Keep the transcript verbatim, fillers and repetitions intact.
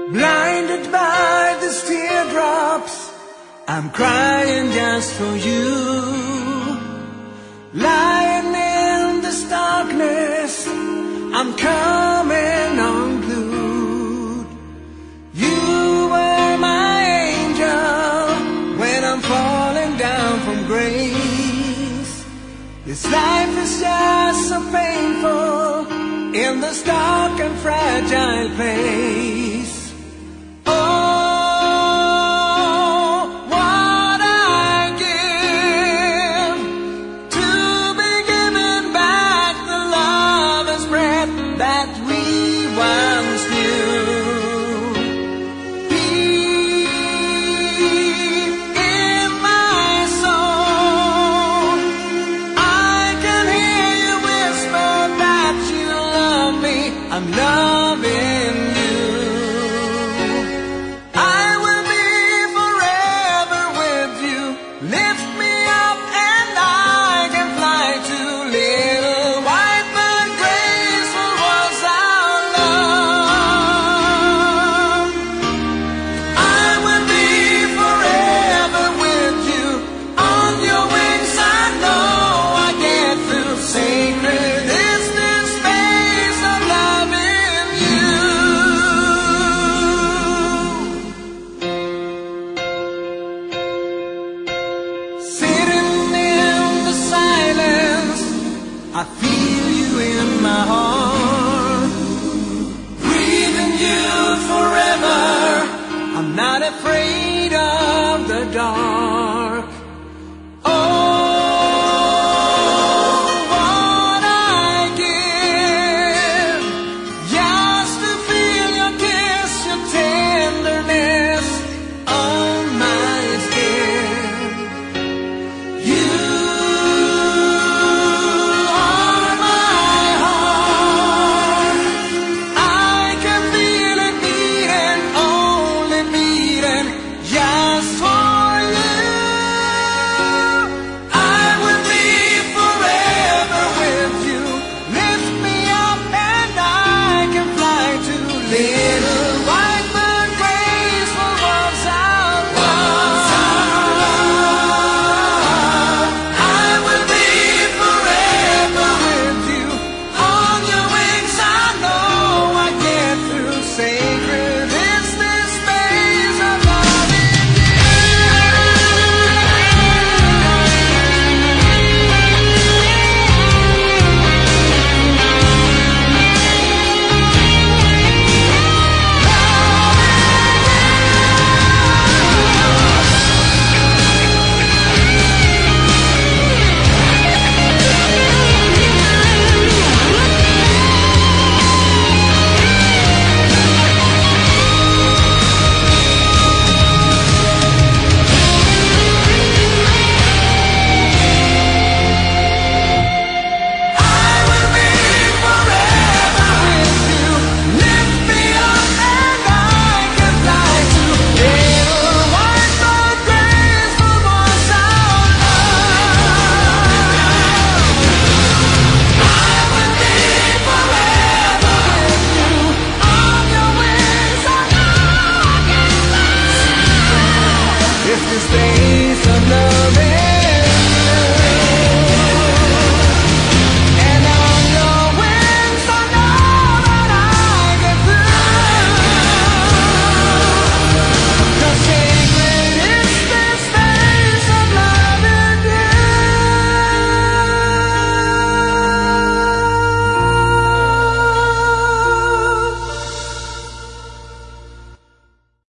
Blinded by these teardrops, I'm crying just for you. Lying in this darkness, I'm coming unglued. You were my angel when I'm falling down from grace. This life is just so painful in this dark and fragile place. That we once knew. Deep in my soul, I can hear you whisper that you love me. I'm loving you. I will be forever with you. Lift me up and I can fly to little white bird graceful was our love. I will be forever with you. On your wings I know I get through. Sacred is this space of loving you. Sitting in the silence, I feel you in my heart. Breathing you forever, I'm not afraid